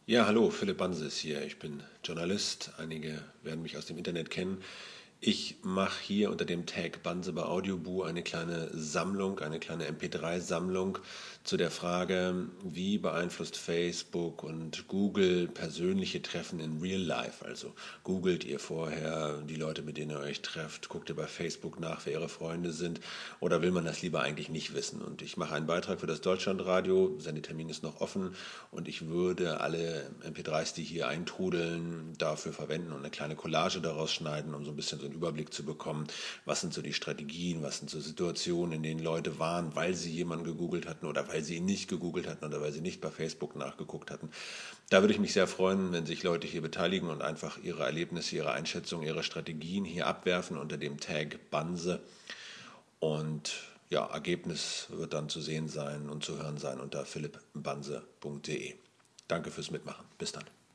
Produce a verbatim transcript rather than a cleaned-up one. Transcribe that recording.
Ja, hallo, Philipp Banses hier. Ich bin Journalist. Einige werden mich aus dem Internet kennen. Ich mache hier unter dem Tag Banse bei Audioboo eine kleine Sammlung, eine kleine M P drei Sammlung zu der Frage, wie beeinflusst Facebook und Google persönliche Treffen in Real Life? Also googelt ihr vorher die Leute, mit denen ihr euch trefft, guckt ihr bei Facebook nach, wer ihre Freunde sind, oder will man das lieber eigentlich nicht wissen? Und ich mache einen Beitrag für das Deutschlandradio, Sendetermin ist noch offen und ich würde alle M P dreis, die hier eintrudeln, dafür verwenden und eine kleine Collage daraus schneiden, um so ein bisschen so einen Überblick zu bekommen, was sind so die Strategien, was sind so Situationen, in denen Leute waren, weil sie jemanden gegoogelt hatten oder weil sie ihn nicht gegoogelt hatten oder weil sie nicht bei Facebook nachgeguckt hatten. Da würde ich mich sehr freuen, wenn sich Leute hier beteiligen und einfach ihre Erlebnisse, ihre Einschätzungen, ihre Strategien hier abwerfen unter dem Tag Banse. Und ja, Ergebnis wird dann zu sehen sein und zu hören sein unter philipp banse punkt de. Danke fürs Mitmachen. Bis dann.